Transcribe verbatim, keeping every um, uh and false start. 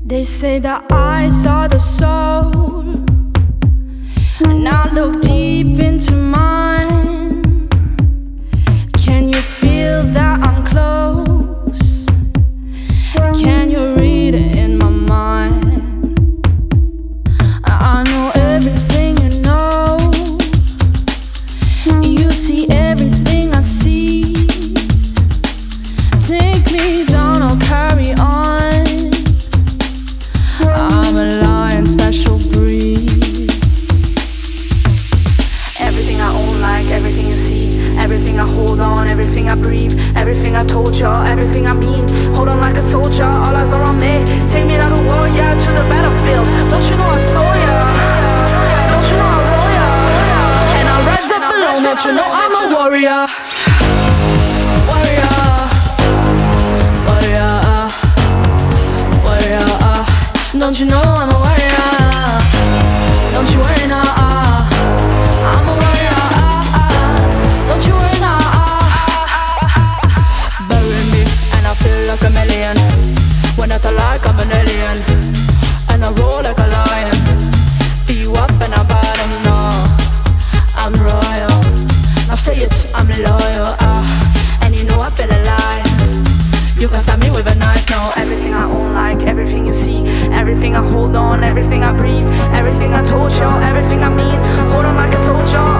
They say that eyes are the soul, and I look deep into mine. Can you feel that I'm close? Can you read it in my mind? I know everything you know. You see everything I see. Take me down or carry on. I'm a lion, special breed. Everything I own, like everything you see. Everything I hold on, everything I breathe. Everything I told you, everything I mean. Hold on like a soldier, all eyes are on me. Take me like a warrior to the battlefield. Don't you know I saw ya? Don't you know I roll ya? And I rise up alone, don't you know I'm a warrior? Warrior, warrior, warrior. Don't you know I'm a warrior? Don't you worry now. I'm a warrior. Don't you worry now. Bury me and I feel like a million. When I feel like I'm an alien, and I roll like a lion. Beat you up and I bottom. No, I'm royal. Now say it, I'm loyal. Ah, and you know I feel alive. You can stab me with a knife. No, everything I own, like everything you see. Everything I hold on, everything I breathe. Everything I told you, everything I mean. Hold on like a soldier.